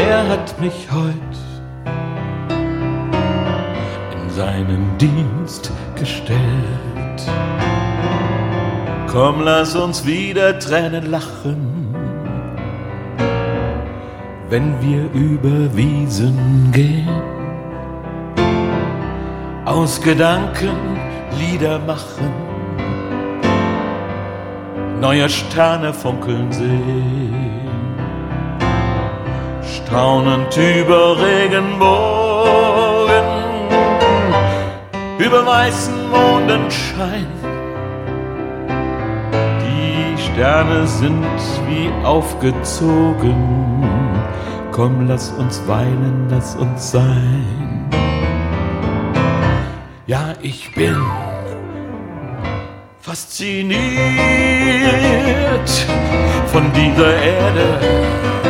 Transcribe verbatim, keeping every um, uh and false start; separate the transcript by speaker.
Speaker 1: er hat mich heut in seinen Dienst gestellt. Komm, lass uns wieder Tränen lachen, wenn wir über Wiesen gehen, aus Gedanken Lieder machen, neue Sterne funkeln sehen, staunend über Regenbogen, über weißen Mondenschein. Die Sterne sind wie aufgezogen. Komm, lass uns weinen, lass uns sein. Ja, ich bin fasziniert von dieser Erde,